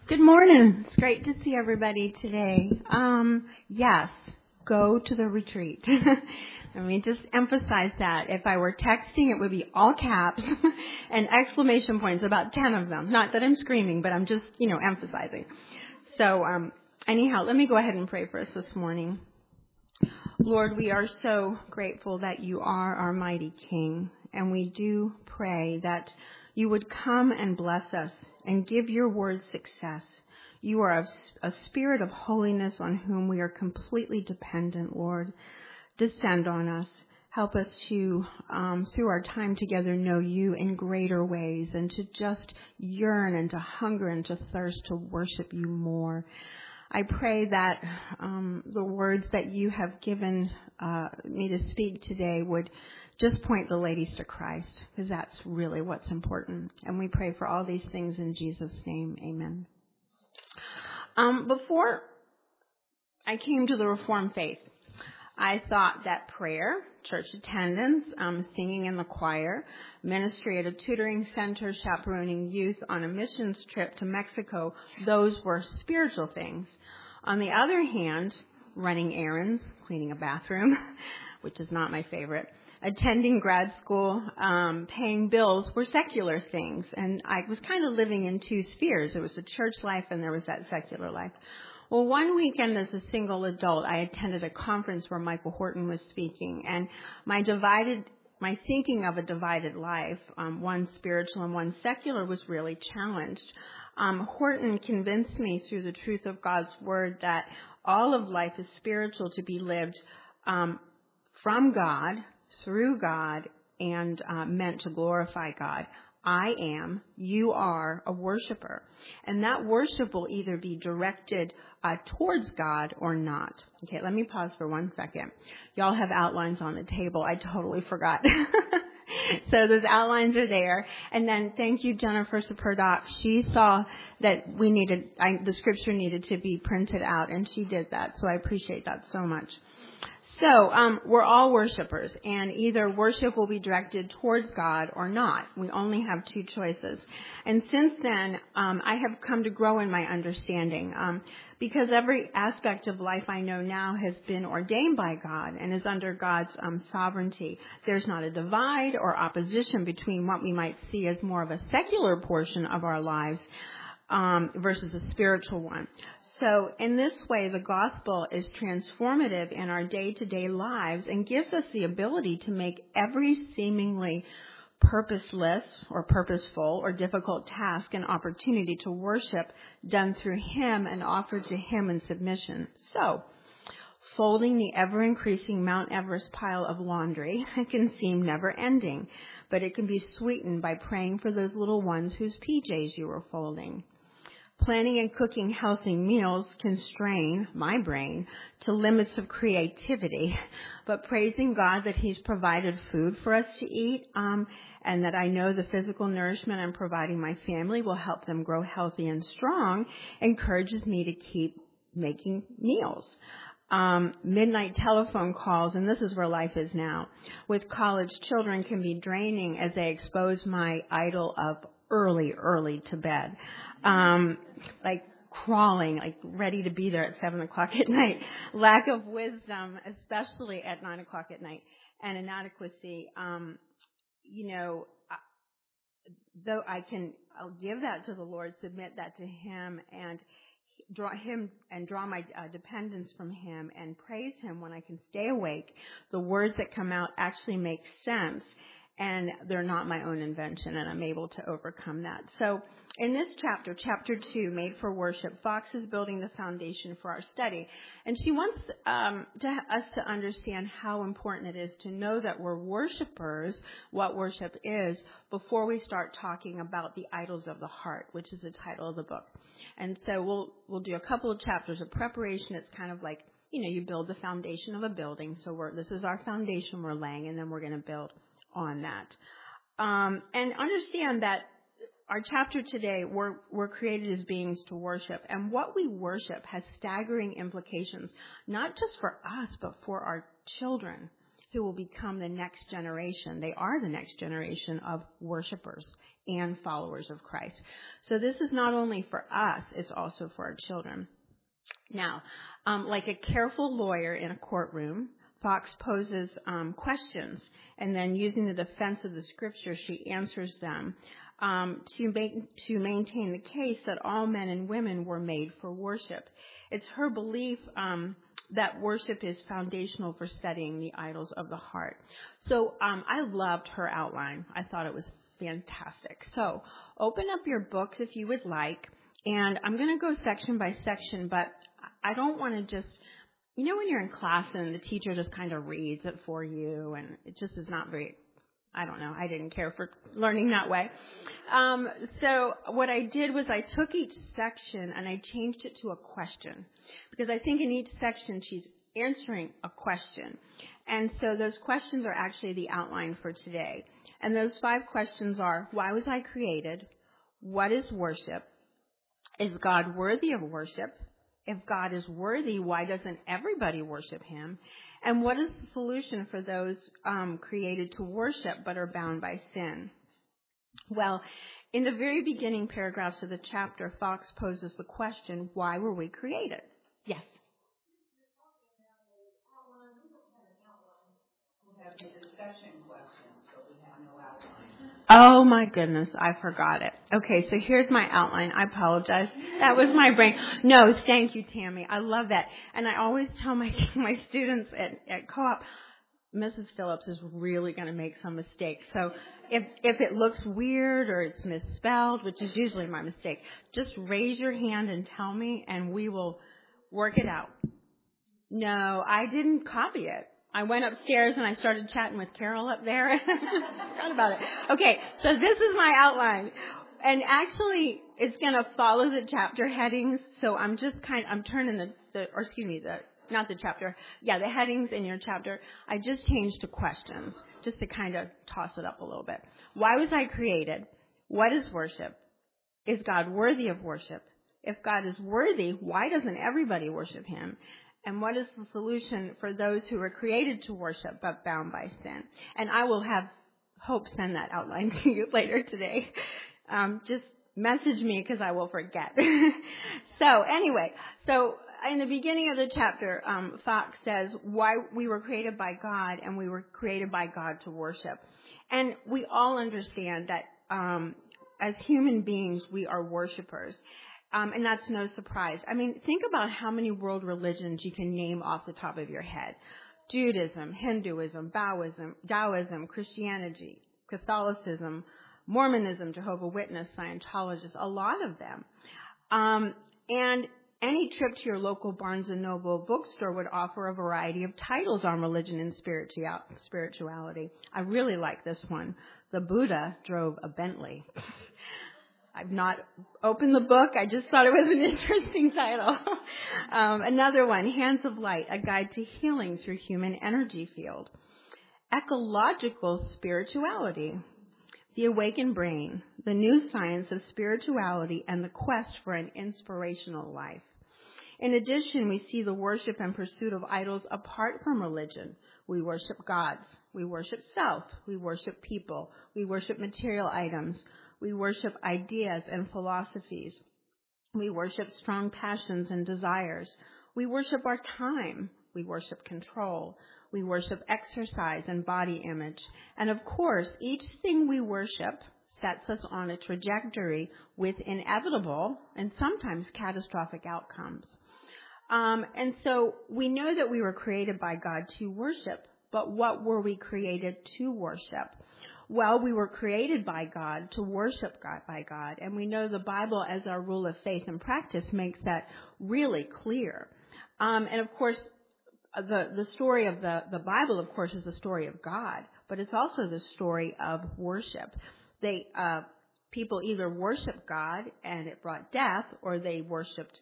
Good morning. It's great to see everybody today. Yes, go to the retreat. Let me just emphasize that. If I were texting, it would be all caps and exclamation points, about 10 of them. Not that I'm screaming, but I'm just, emphasizing. So, anyhow, let me go ahead and pray for us this morning. Lord, we are so grateful that you are our mighty King, and we do pray that you would come and bless us and give your word success. You are a spirit of holiness on whom we are completely dependent, Lord. Descend on us. Help us to, through our time together, know you in greater ways and to just yearn and to hunger and to thirst to worship you more. I pray that the words that you have given me to speak today would just point the ladies to Christ, because that's really what's important. And we pray for all these things in Jesus' name. Amen. Before I came to the Reformed faith, I thought that prayer, church attendance, singing in the choir, ministry at a tutoring center, chaperoning youth on a missions trip to Mexico, those were spiritual things. On the other hand, running errands, cleaning a bathroom, which is not my favorite, attending grad school, paying bills were secular things. And I was kind of living in two spheres. There was a church life and there was that secular life. Well, one weekend as a single adult, I attended a conference where Michael Horton was speaking, and my thinking of a divided life, one spiritual and one secular, was really challenged. Horton convinced me through the truth of God's word that all of life is spiritual, to be lived from God, through God, and meant to glorify God. You are a worshiper. And that worship will either be directed towards God or not. Okay, let me pause for 1 second. Y'all have outlines on the table. I totally forgot. So those outlines are there. And then thank you, Jennifer Superdoc. She saw that the scripture needed to be printed out, and she did that. So I appreciate that so much. So, we're all worshipers, and either worship will be directed towards God or not. We only have two choices. And since then, I have come to grow in my understanding, because every aspect of life I know now has been ordained by God and is under God's sovereignty. There's not a divide or opposition between what we might see as more of a secular portion of our lives versus a spiritual one. So in this way, the gospel is transformative in our day-to-day lives and gives us the ability to make every seemingly purposeless or purposeful or difficult task an opportunity to worship done through Him and offered to Him in submission. So, folding the ever-increasing Mount Everest pile of laundry can seem never-ending, but it can be sweetened by praying for those little ones whose PJs you were folding. Planning and cooking healthy meals can strain my brain to limits of creativity, but praising God that He's provided food for us to eat, and that I know the physical nourishment I'm providing my family will help them grow healthy and strong, encourages me to keep making meals. Midnight telephone calls, and this is where life is now, with college children can be draining as they expose my idol of early to bed. Like crawling, like ready to be there at 7 o'clock at night. Lack of wisdom, especially at 9 o'clock at night, and inadequacy. Though I'll give that to the Lord, submit that to Him, and draw my dependence from Him, and praise Him when I can stay awake. The words that come out actually make sense, and they're not my own invention, and I'm able to overcome that. So in this chapter 2, Made for Worship, Fox is building the foundation for our study. And she wants us to understand how important it is to know that we're worshipers, what worship is, before we start talking about the idols of the heart, which is the title of the book. And so we'll do a couple of chapters of preparation. It's kind of like, you build the foundation of a building. So this is our foundation we're laying, and then we're going to build on that. And understand that our chapter today, we're created as beings to worship. And what we worship has staggering implications, not just for us, but for our children who will become the next generation. They are the next generation of worshipers and followers of Christ. So this is not only for us, it's also for our children. Now, like a careful lawyer in a courtroom, Fox poses questions, and then using the defense of the scripture, she answers them to maintain the case that all men and women were made for worship. It's her belief that worship is foundational for studying the idols of the heart. So I loved her outline. I thought it was fantastic. So open up your books if you would like, and I'm going to go section by section, but I don't want to just, you know, when you're in class and the teacher just kind of reads it for you, and it just is not very, I don't know, I didn't care for learning that way. So what I did was I took each section and I changed it to a question, because I think in each section she's answering a question. And so those questions are actually the outline for today. And those 5 questions are: why was I created? What is worship? Is God worthy of worship? If God is worthy, why doesn't everybody worship him? And what is the solution for those created to worship but are bound by sin? Well, in the very beginning paragraphs of the chapter, Fox poses the question, why were we created? Yes? We have the discussion question, so we have no outline. Oh my goodness, I forgot it. Okay, so here's my outline. I apologize. That was my brain. No, thank you, Tammy. I love that. And I always tell my students at co-op, Mrs. Phillips is really going to make some mistakes. So if it looks weird or it's misspelled, which is usually my mistake, just raise your hand and tell me, and we will work it out. No, I didn't copy it. I went upstairs and I started chatting with Carol up there, and I just forgot about it. Okay, so this is my outline. And actually, it's going to follow the chapter headings, so I'm turning the headings in your chapter. I just changed to questions, just to kind of toss it up a little bit. Why was I created? What is worship? Is God worthy of worship? If God is worthy, why doesn't everybody worship him? And what is the solution for those who were created to worship but bound by sin? And I will have Hope send that outline to you later today. Just message me because I will forget. So in the beginning of the chapter, Fox says why we were created by God, and we were created by God to worship. And we all understand that as human beings, we are worshipers. And that's no surprise. I mean, think about how many world religions you can name off the top of your head. Judaism, Hinduism, Taoism, Christianity, Catholicism, Mormonism, Jehovah's Witness, Scientologists, a lot of them. And any trip to your local Barnes & Noble bookstore would offer a variety of titles on religion and spirituality. I really like this one. The Buddha drove a Bentley. I've not opened the book. I just thought it was an interesting title. Another one, Hands of Light, a guide to healing through human energy field. Ecological spirituality, the awakened brain, the new science of spirituality, and the quest for an inspirational life. In addition, we see the worship and pursuit of idols apart from religion. We worship gods. We worship self. We worship people. We worship material items. We worship ideas and philosophies. We worship strong passions and desires. We worship our time. We worship control. We worship exercise and body image. And of course, each thing we worship sets us on a trajectory with inevitable and sometimes catastrophic outcomes. And so we know that we were created by God to worship, but what were we created to worship? Well, we were created by God to worship God by God, and we know the Bible as our rule of faith and practice makes that really clear. And of course, the story of the Bible, of course, is the story of God, but it's also the story of worship. People either worshiped God and it brought death, or they worshipped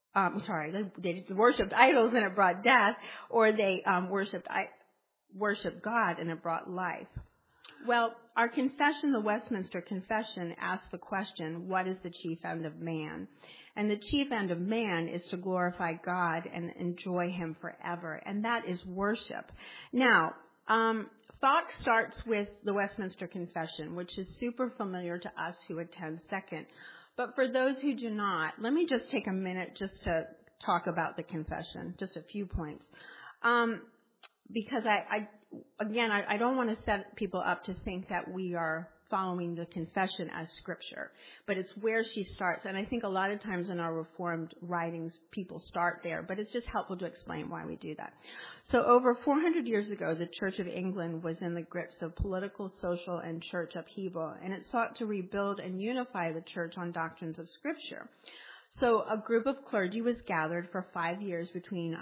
they worshipped idols and it brought death, or they worshipped God and it brought life. Well, our confession, the Westminster Confession, asks the question, what is the chief end of man? And the chief end of man is to glorify God and enjoy him forever, and that is worship. Now, Fox starts with the Westminster Confession, which is super familiar to us who attend Second. But for those who do not, let me just take a minute just to talk about the confession, just a few points. Because I don't want to set people up to think that we are following the confession as scripture, but it's where she starts. And I think a lot of times in our Reformed writings, people start there, but it's just helpful to explain why we do that. So over 400 years ago, the Church of England was in the grips of political, social, and church upheaval, and it sought to rebuild and unify the church on doctrines of scripture. So a group of clergy was gathered for 5 years between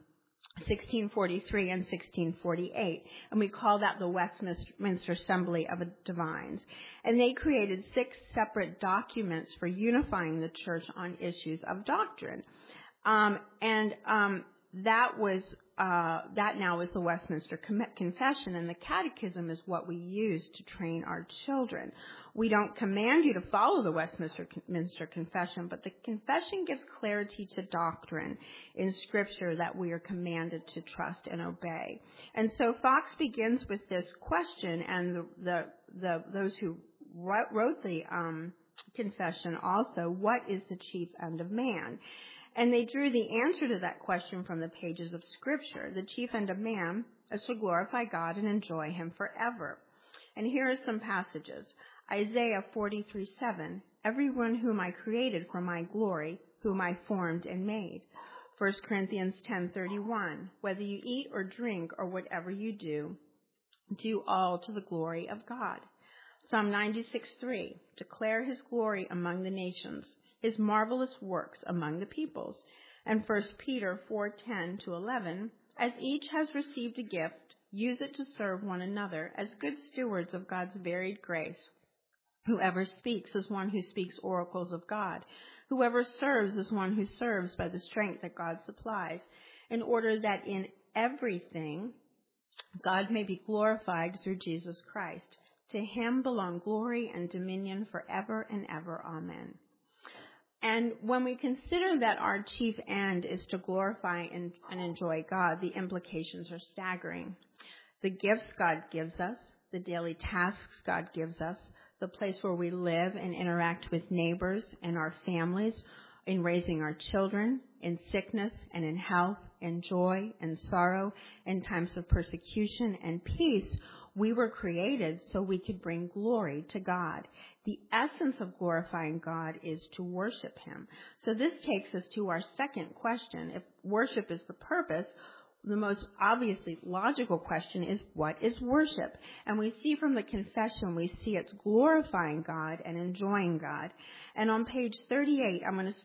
1643 and 1648, and we call that the Westminster Assembly of Divines. And they created 6 separate documents for unifying the church on issues of doctrine. That now is the Westminster Confession, and the Catechism is what we use to train our children. We don't command you to follow the Westminster Confession, but the Confession gives clarity to doctrine in Scripture that we are commanded to trust and obey. And so Fox begins with this question, and those who wrote the Confession also, what is the chief end of man? And they drew the answer to that question from the pages of Scripture. The chief end of man is to glorify God and enjoy Him forever. And here are some passages. Isaiah 43:7, everyone whom I created for my glory, whom I formed and made. 1 Corinthians 10:31, whether you eat or drink or whatever you do all to the glory of God. Psalm 96:3, declare His glory among the nations, His marvelous works among the peoples. And 1 Peter 4:10-11, as each has received a gift, use it to serve one another as good stewards of God's varied grace. Whoever speaks is one who speaks oracles of God. Whoever serves is one who serves by the strength that God supplies, in order that in everything God may be glorified through Jesus Christ. To Him belong glory and dominion forever and ever. Amen. And when we consider that our chief end is to glorify and enjoy God, the implications are staggering. The gifts God gives us, the daily tasks God gives us, the place where we live and interact with neighbors and our families, in raising our children, in sickness and in health, in joy and sorrow, in times of persecution and peace, we were created so we could bring glory to God. The essence of glorifying God is to worship Him. So this takes us to our second question. If worship is the purpose, the most obviously logical question is, what is worship? And we see from the confession, we see it's glorifying God and enjoying God. And on page 38,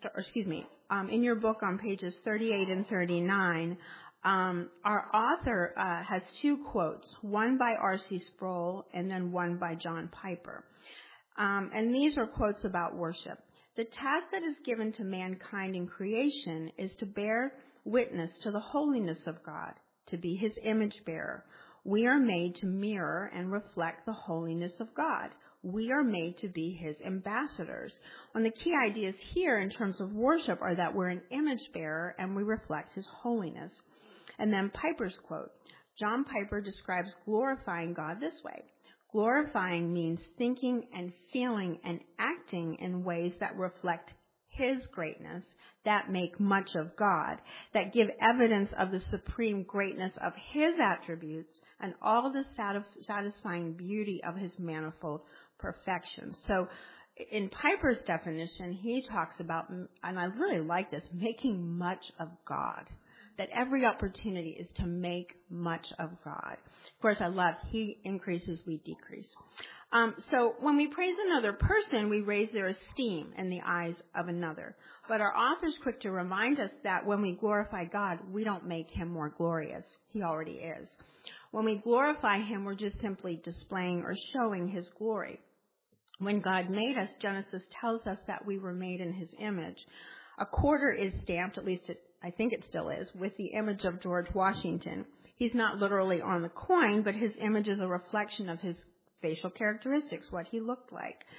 in your book on pages 38 and 39, our author has 2 quotes, one by R.C. Sproul and then one by John Piper. And these are quotes about worship. The task that is given to mankind in creation is to bear witness to the holiness of God, to be His image bearer. We are made to mirror and reflect the holiness of God. We are made to be His ambassadors. One of the key ideas here in terms of worship are that we're an image bearer and we reflect His holiness. And then Piper's quote. John Piper describes glorifying God this way. Glorifying means thinking and feeling and acting in ways that reflect His greatness, that make much of God, that give evidence of the supreme greatness of His attributes and all the satisfying beauty of His manifold perfection. So in Piper's definition, he talks about, and I really like this, making much of God. That every opportunity is to make much of God. Of course, I love, He increases, we decrease. So when we praise another person, we raise their esteem in the eyes of another. But our author's quick to remind us that when we glorify God, we don't make Him more glorious. He already is. When we glorify Him, we're just simply displaying or showing His glory. When God made us, Genesis tells us that we were made in His image. A quarter is stamped, at least I think it still is, with the image of George Washington. He's not literally on the coin, but his image is a reflection of his facial characteristics, what he looked like.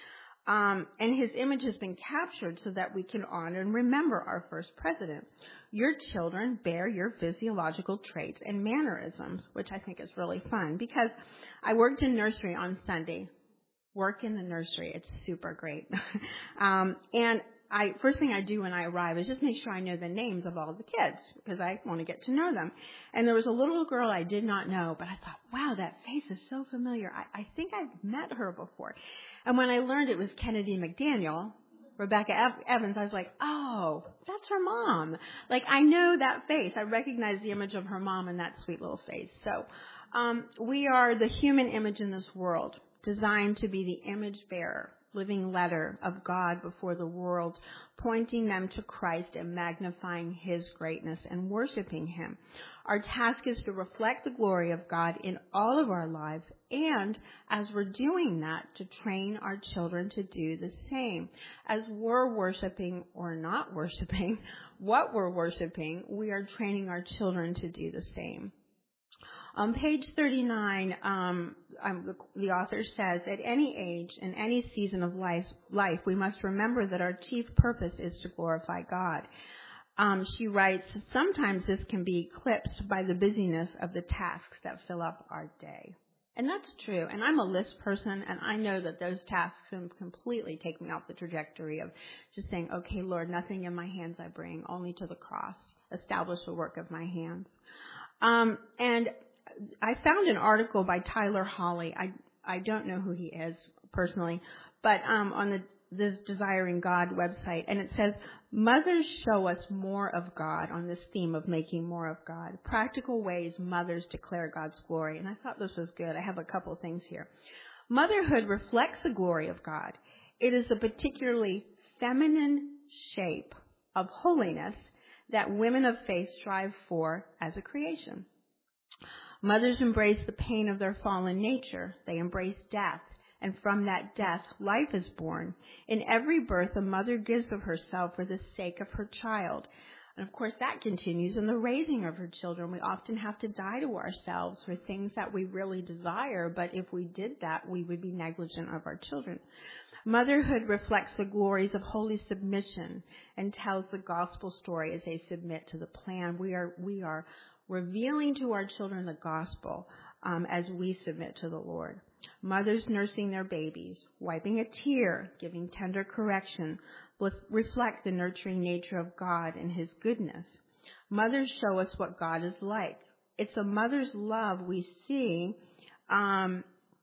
And his image has been captured so that we can honor and remember our first president. Your children bear your physiological traits and mannerisms, which I think is really fun because I worked in nursery on Sunday. Work in the nursery. It's super great. And first thing I do when I arrive is just make sure I know the names of all of the kids because I want to get to know them. And there was a little girl I did not know, but I thought, wow, that face is so familiar. I think I've met her before. And when I learned it was Kennedy McDaniel, Rebecca Evans, I was like, oh, that's her mom. Like, I know that face. I recognize the image of her mom in that sweet little face. So we are the human image in this world, designed to be the image bearer, living letter of God before the world, pointing them to Christ and magnifying his greatness and worshiping him. Our task is to reflect the glory of God in all of our lives, and as we're doing that, to train our children to do the same. As we're worshiping or not worshiping, what we're worshiping, we are training our children to do the same. On page 39, the author says, at any age, in any season of life, we must remember that our chief purpose is to glorify God. She writes, sometimes this can be eclipsed by the busyness of the tasks that fill up our day. And that's true. And I'm a list person, and I know that those tasks can completely take me off the trajectory of just saying, okay, Lord, nothing in my hands I bring, only to the cross. Establish the work of my hands. And I found an article by Tyler Hawley. I don't know who he is personally, but on the Desiring God website, and it says, mothers show us more of God on this theme of making more of God. Practical ways mothers declare God's glory. And I thought this was good. I have a couple of things here. Motherhood reflects the glory of God. It is a particularly feminine shape of holiness that women of faith strive for as a creation. Mothers embrace the pain of their fallen nature. They embrace death. And from that death, life is born. In every birth, a mother gives of herself for the sake of her child. And of course, that continues in the raising of her children. We often have to die to ourselves for things that we really desire, but if we did that, we would be negligent of our children. Motherhood reflects the glories of holy submission and tells the gospel story as they submit to the plan. We are revealing to our children the gospel as we submit to the Lord. Mothers nursing their babies, wiping a tear, giving tender correction, reflect the nurturing nature of God and his goodness. Mothers show us what God is like. It's a mother's love we see, and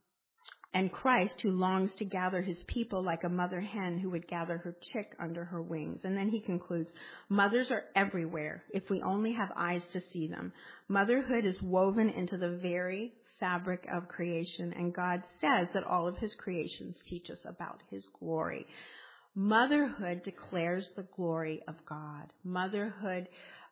Christ who longs to gather his people like a mother hen who would gather her chick under her wings. And then he concludes, mothers are everywhere if we only have eyes to see them. Motherhood is woven into the very fabric of creation, and God says that all of his creations teach us about his glory. Motherhood declares the glory of God. Motherhood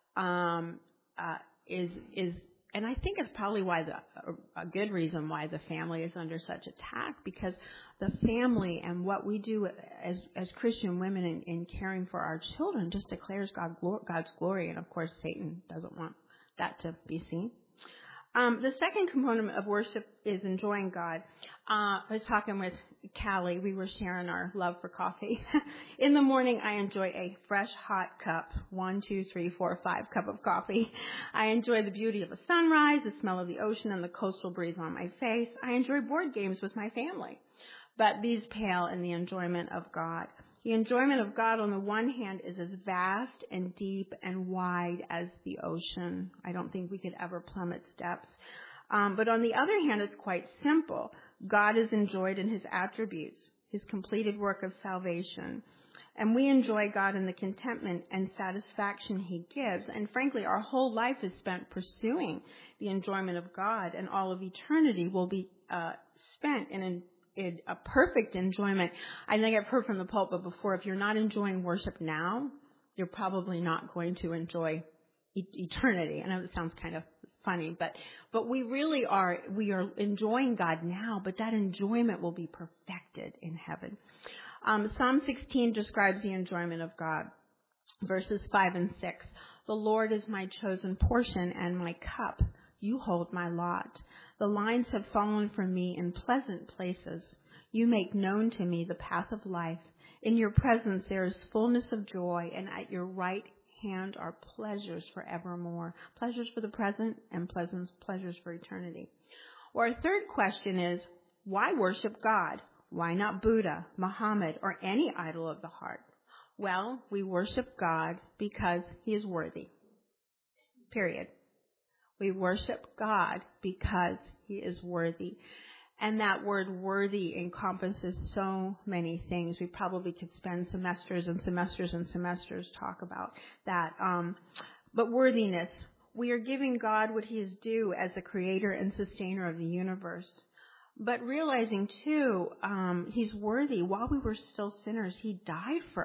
is and I think it's probably why a good reason why the family is under such attack, because the family and what we do as Christian women in caring for our children just declares God's glory, and of course Satan doesn't want that to be seen. The second component of worship is enjoying God. I was talking with Callie. We were sharing our love for coffee. In the morning, I enjoy a fresh, hot cup, 1, 2, 3, 4, 5 cup of coffee. I enjoy the beauty of a sunrise, the smell of the ocean, and the coastal breeze on my face. I enjoy board games with my family. But these pale in the enjoyment of God. The enjoyment of God, on the one hand, is as vast and deep and wide as the ocean. I don't think we could ever plumb its depths. But on the other hand, it's quite simple. God is enjoyed in his attributes, his completed work of salvation. And we enjoy God in the contentment and satisfaction he gives. And frankly, our whole life is spent pursuing the enjoyment of God, and all of eternity will be spent in a perfect enjoyment. I think I've heard from the pulpit before, if you're not enjoying worship now, you're probably not going to enjoy eternity. I know it sounds kind of funny, but we really are, we are enjoying God now, but that enjoyment will be perfected in heaven. Psalm 16 describes the enjoyment of God. Verses 5 and 6. The Lord is my chosen portion and my cup. You hold my lot. The lines have fallen for me in pleasant places. You make known to me the path of life. In your presence there is fullness of joy, and at your right hand are pleasures forevermore. Pleasures for the present and pleasures for eternity. Or a third question is, why worship God? Why not Buddha, Muhammad, or any idol of the heart? Well, we worship God because he is worthy. Period. We worship God because he is worthy. And that word worthy encompasses so many things. We probably could spend semesters and semesters and semesters talk about that. But worthiness, we are giving God what he is due as the creator and sustainer of the universe. But realizing too, he's worthy. While we were still sinners, he died for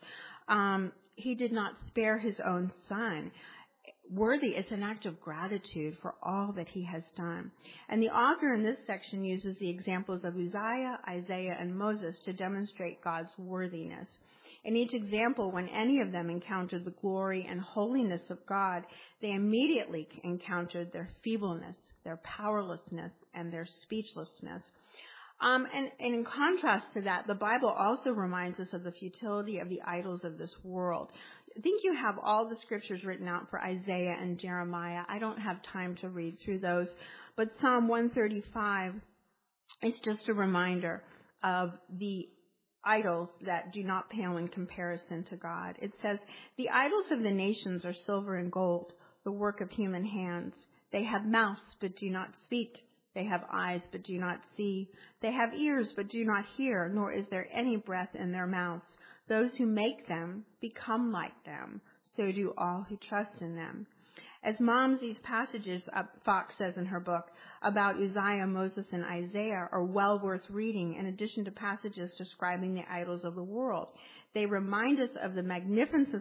us. He did not spare his own son. Worthy is an act of gratitude for all that he has done. And the author in this section uses the examples of Uzziah, Isaiah, and Moses to demonstrate God's worthiness. In each example, when any of them encountered the glory and holiness of God, they immediately encountered their feebleness, their powerlessness, and their speechlessness. And in contrast to that, the Bible also reminds us of the futility of the idols of this world. I think you have all the scriptures written out for Isaiah and Jeremiah. I don't have time to read through those, but Psalm 135 is just a reminder of the idols that do not pale in comparison to God. It says, the idols of the nations are silver and gold, the work of human hands. They have mouths but do not speak. They have eyes but do not see. They have ears but do not hear, nor is there any breath in their mouths. Those who make them become like them. So do all who trust in them. As moms, these passages, Fox says in her book, about Uzziah, Moses, and Isaiah are well worth reading in addition to passages describing the idols of the world. They remind us of the magnificence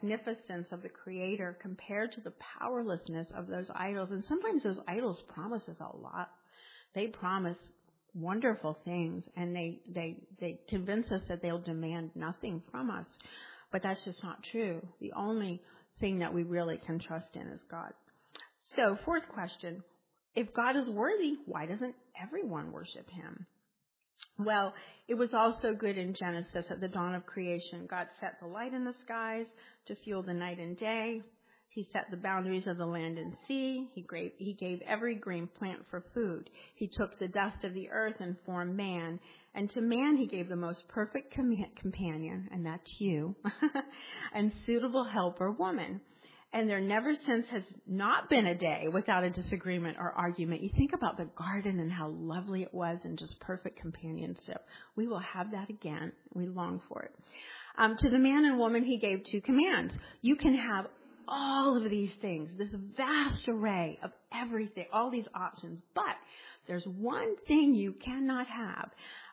of the Creator compared to the powerlessness of those idols. And sometimes those idols promise us a lot. They promise wonderful things, and they convince us that they'll demand nothing from us. But that's just not true. The only thing that we really can trust in is God. So, fourth question, if God is worthy, why doesn't everyone worship him? Well, it was also good in Genesis at the dawn of creation. God set the light in the skies to fuel the night and day. He set the boundaries of the land and sea. He gave every green plant for food. He took the dust of the earth and formed man. And to man he gave the most perfect companion, and that's you, and suitable helper, woman. And there never since has not been a day without a disagreement or argument. You think about the garden and how lovely it was and just perfect companionship. We will have that again. We long for it. To the man and woman he gave two commands. You can have all of these things, this vast array of everything, all these options, but there's one thing you cannot have.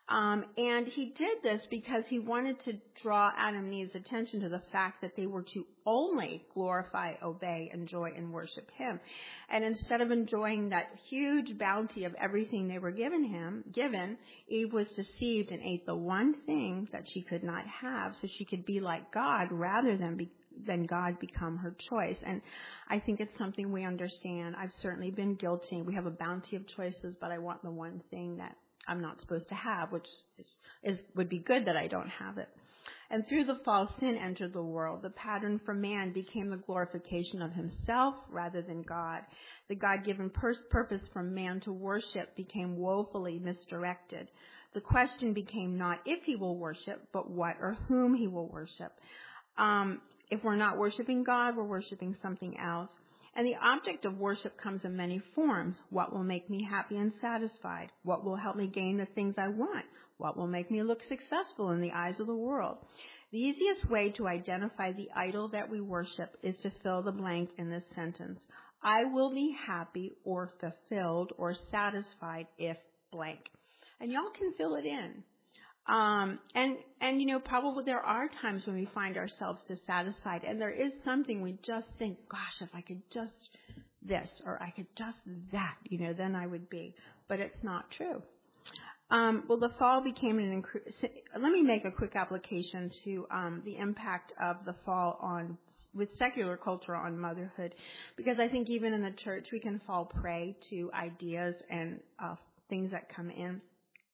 And he did this because he wanted to draw Adam and Eve's attention to the fact that they were to only glorify, obey, enjoy, and worship him. And instead of enjoying that huge bounty of everything they were given, Eve was deceived and ate the one thing that she could not have, so she could be like God rather than God become her choice. And I think it's something we understand. I've certainly been guilty. We have a bounty of choices, but I want the one thing that I'm not supposed to have, which would be good that I don't have it. And through the fall, sin entered the world. The pattern for man became the glorification of himself rather than God. The God-given purpose for man to worship became woefully misdirected. The question became not if he will worship, but what or whom he will worship. If we're not worshiping God, we're worshiping something else. And the object of worship comes in many forms. What will make me happy and satisfied? What will help me gain the things I want? What will make me look successful in the eyes of the world? The easiest way to identify the idol that we worship is to fill the blank in this sentence. I will be happy or fulfilled or satisfied if blank. And y'all can fill it in. Probably there are times when we find ourselves dissatisfied, and there is something we just think, gosh, if I could just this, or I could just that, then I would be. But it's not true. The fall became let me make a quick application to the impact of the fall with secular culture on motherhood, because I think even in the church we can fall prey to ideas and things that come in.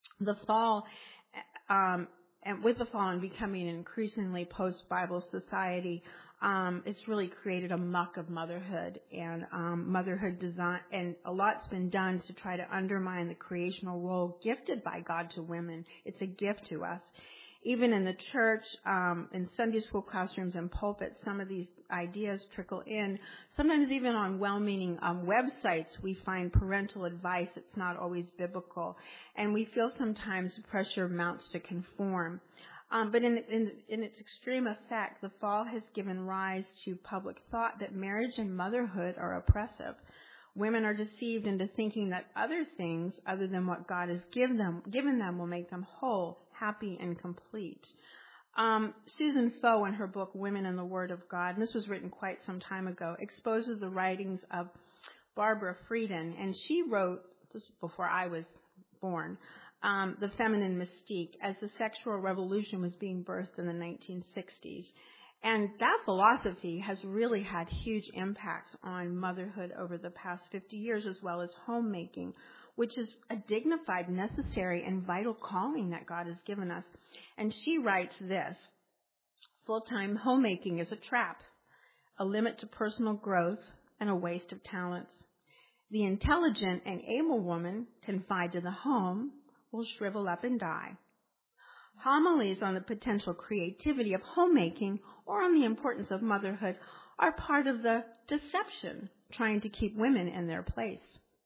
The fall, and with the fall and becoming an increasingly post-Bible society, it's really created a muck of motherhood and motherhood design, and a lot's been done to try to undermine the creational role gifted by God to women. It's a gift to us. Even in the church, in Sunday school classrooms and pulpits, some of these ideas trickle in. Sometimes even on well-meaning websites, we find parental advice that's not always biblical. And we feel sometimes pressure mounts to conform. But in its extreme effect, the fall has given rise to public thought that marriage and motherhood are oppressive. Women are deceived into thinking that other things other than what God has given them will make them whole, happy, and complete. Susan Foe, in her book Women in the Word of God, and this was written quite some time ago, exposes the writings of Barbara Frieden, and she wrote, this was before I was born, The Feminine Mystique, as the sexual revolution was being birthed in the 1960s. And that philosophy has really had huge impacts on motherhood over the past 50 years, as well as homemaking, which is a dignified, necessary, and vital calling that God has given us. And she writes this: full-time homemaking is a trap, a limit to personal growth, and a waste of talents. The intelligent and able woman confined to the home will shrivel up and die. Homilies on the potential creativity of homemaking or on the importance of motherhood are part of the deception trying to keep women in their place.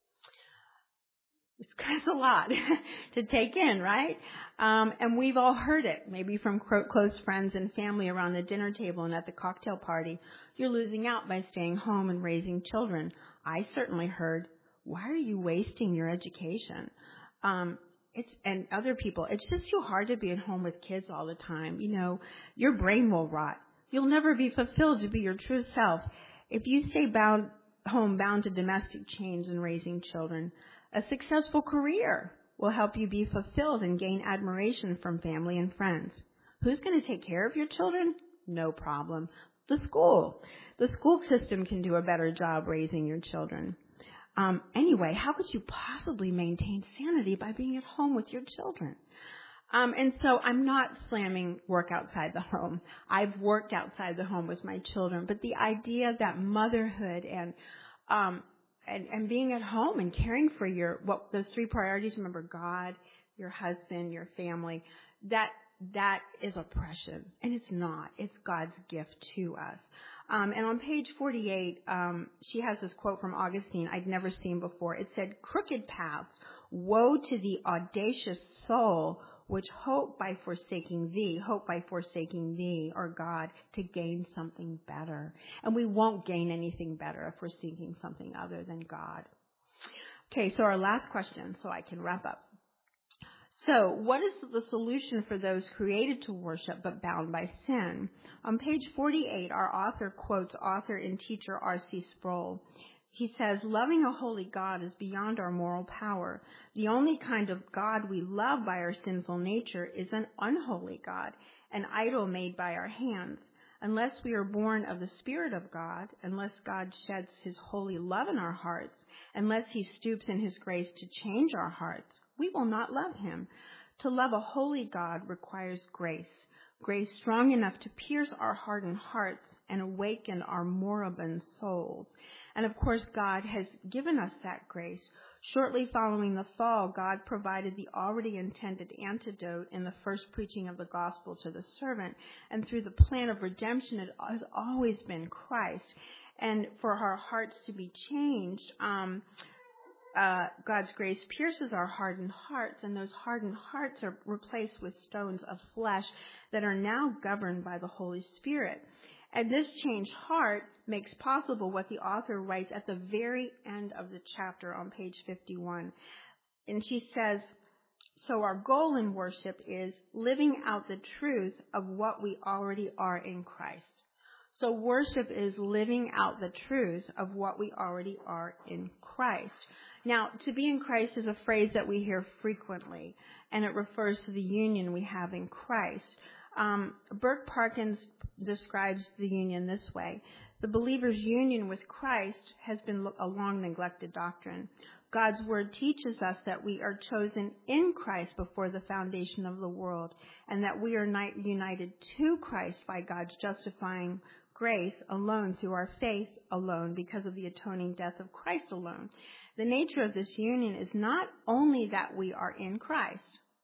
It's kind of a lot to take in, right? And we've all heard it, maybe from close friends and family around the dinner table and at the cocktail party. You're losing out by staying home and raising children. I certainly heard, why are you wasting your education? And other people, it's just too hard to be at home with kids all the time. You know, your brain will rot. You'll never be fulfilled to be your true self if you stay bound to domestic chains and raising children. A successful career will help you be fulfilled and gain admiration from family and friends. Who's going to take care of your children? No problem. The school system can do a better job raising your children. Anyway, how could you possibly maintain sanity by being at home with your children? And so I'm not slamming work outside the home. I've worked outside the home with my children, but the idea that motherhood and being at home and caring for those three priorities, remember, God, your husband, your family, that is oppression. And it's not. It's God's gift to us. And on page 48, she has this quote from Augustine I'd never seen before. It said, "Crooked paths, woe to the audacious soul, which hope by forsaking thee, or God, to gain something better." And we won't gain anything better if we're seeking something other than God. Okay, so our last question, so I can wrap up. So, what is the solution for those created to worship but bound by sin? On page 48, our author quotes author and teacher R.C. Sproul. He says, "Loving a holy God is beyond our moral power. The only kind of God we love by our sinful nature is an unholy God, an idol made by our hands. Unless we are born of the Spirit of God, unless God sheds his holy love in our hearts, unless he stoops in his grace to change our hearts, we will not love him. To love a holy God requires grace strong enough to pierce our hardened hearts and awaken our moribund souls. And of course, God has given us that grace. Shortly following the fall, God provided the already intended antidote in the first preaching of the gospel to the servant. And through the plan of redemption, it has always been Christ. And for our hearts to be changed, God's grace pierces our hardened hearts, and those hardened hearts are replaced with stones of flesh that are now governed by the Holy Spirit. And this changed heart makes possible what the author writes at the very end of the chapter on page 51. And she says, so our goal in worship is living out the truth of what we already are in Christ. So worship is living out the truth of what we already are in Christ. Now, to be in Christ is a phrase that we hear frequently, and it refers to the union we have in Christ. Burke Parkins describes the union this way. The believer's union with Christ has been a long neglected doctrine. God's word teaches us that we are chosen in Christ before the foundation of the world, and that we are united to Christ by God's justifying grace alone through our faith alone because of the atoning death of Christ alone. The nature of this union is not only that we are in Christ,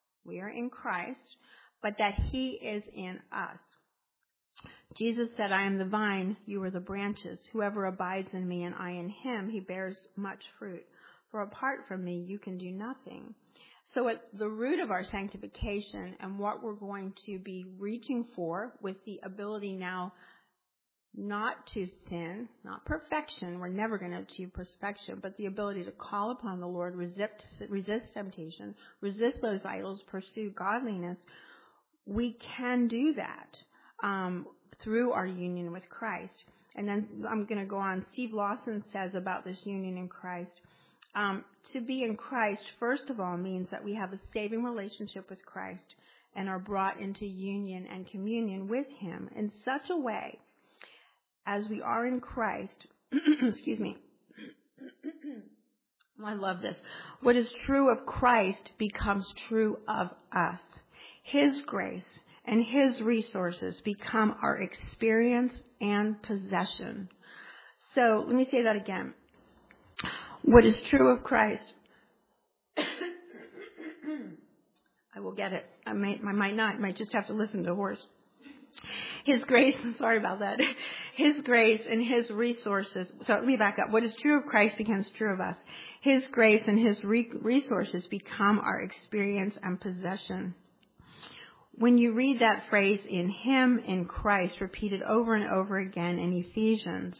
but that he is in us. Jesus said, I am the vine, you are the branches. Whoever abides in me and I in him, he bears much fruit. For apart from me, you can do nothing. So at the root of our sanctification and what we're going to be reaching for with the ability now not to sin, not perfection, we're never going to achieve perfection, but the ability to call upon the Lord, resist temptation, resist those idols, pursue godliness, we can do that through our union with Christ. And then I'm going to go on. Steve Lawson says about this union in Christ, to be in Christ, first of all, means that we have a saving relationship with Christ and are brought into union and communion with him in such a way as we are in Christ. Excuse me. I love this. What is true of Christ becomes true of us. His grace and his resources become our experience and possession. So let me say that again. What is true of Christ, I will get it. I might not. I might just have to listen to a horse. His grace, sorry about that. His grace and his resources. So let me back up. What is true of Christ becomes true of us. His grace and his resources become our experience and possession. When you read that phrase, in him, in Christ, repeated over and over again in Ephesians,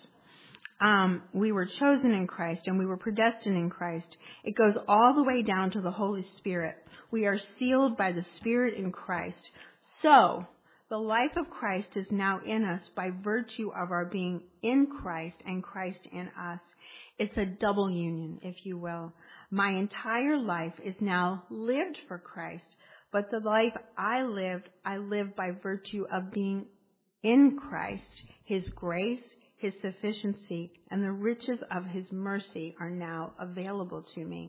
we were chosen in Christ and we were predestined in Christ. It goes all the way down to the Holy Spirit. We are sealed by the Spirit in Christ. So, the life of Christ is now in us by virtue of our being in Christ and Christ in us. It's a double union, if you will. My entire life is now lived for Christ, but the life I live by virtue of being in Christ. His grace, his sufficiency, and the riches of his mercy are now available to me.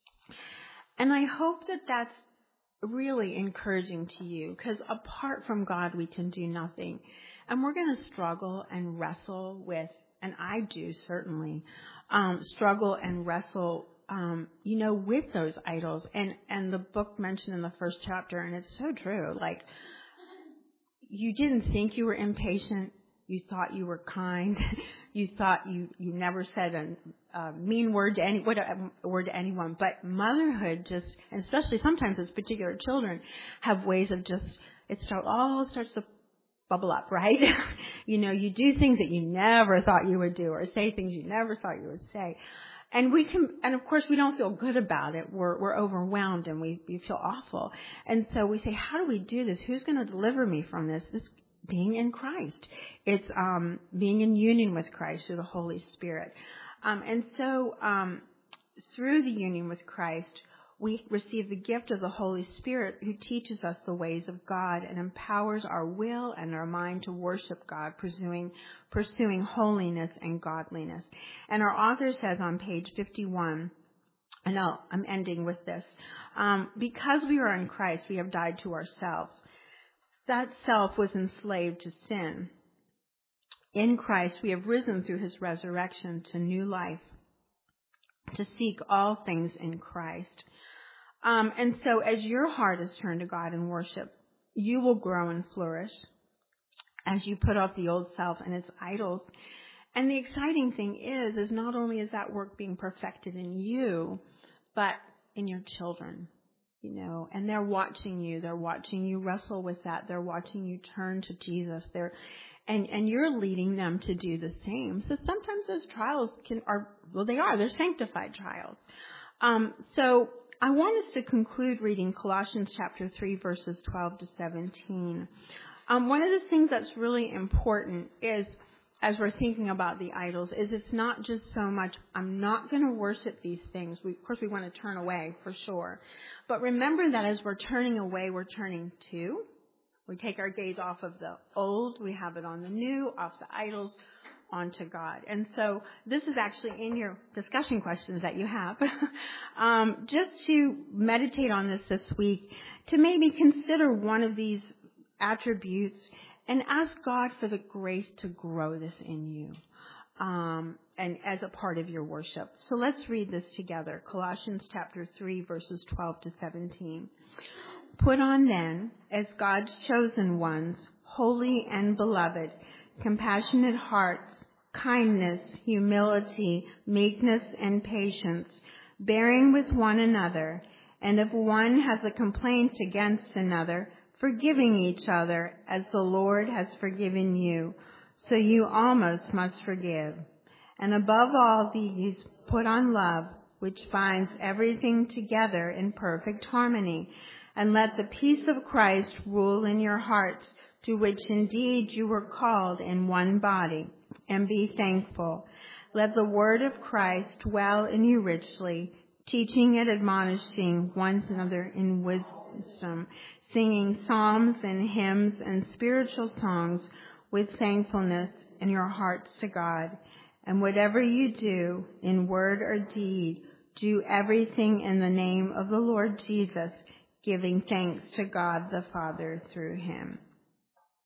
And I hope that that's really encouraging to you, because apart from God, we can do nothing. And we're going to struggle and wrestle with, and I do certainly, struggle and wrestle, with those idols. And the book mentioned in the first chapter, and it's so true, like, you didn't think you were impatient. You thought you were kind. You thought you never said a mean word to anyone. But motherhood just, and especially sometimes as particular children, have ways of just, all starts to bubble up, right? You do things that you never thought you would do, or say things you never thought you would say. And of course we don't feel good about it. We're overwhelmed and we feel awful. And so we say, how do we do this? Who's going to deliver me from this? This being in Christ. It's being in union with Christ through the Holy Spirit. And so through the union with Christ, we receive the gift of the Holy Spirit, who teaches us the ways of God and empowers our will and our mind to worship God, pursuing holiness and godliness. And our author says on page 51, and I'm ending with this, because we are in Christ, we have died to ourselves. That self was enslaved to sin. In Christ, we have risen through his resurrection to new life, to seek all things in Christ. And so as your heart is turned to God in worship, you will grow and flourish as you put off the old self and its idols. And the exciting thing is not only is that work being perfected in you, but in your children. And they're watching you wrestle with that. They're watching you turn to Jesus. And you're leading them to do the same. So sometimes those trials they're sanctified trials. So I want us to conclude reading Colossians chapter 3, verses 12 to 17. One of the things that's really important is, as we're thinking about the idols, is it's not just so much, I'm not going to worship these things. Of course, we want to turn away for sure. But remember that as we're turning away, we're turning to. We take our gaze off of the old. We have it on the new, off the idols. onto God. And so this is actually in your discussion questions that you have. Just to meditate on this week, to maybe consider one of these attributes and ask God for the grace to grow this in you. And as a part of your worship. So let's read this together. Colossians chapter 3, verses 12 to 17. Put on then, as God's chosen ones, holy and beloved, compassionate hearts, kindness, humility, meekness, and patience, bearing with one another, and if one has a complaint against another, forgiving each other as the Lord has forgiven you. So you almost must forgive. And above all these, put on love, which binds everything together in perfect harmony. And let the peace of Christ rule in your hearts, to which indeed you were called in one body. And be thankful. Let the word of Christ dwell in you richly, teaching and admonishing one another in wisdom, singing psalms and hymns and spiritual songs with thankfulness in your hearts to God. And whatever you do, in word or deed, do everything in the name of the Lord Jesus, giving thanks to God the Father through him.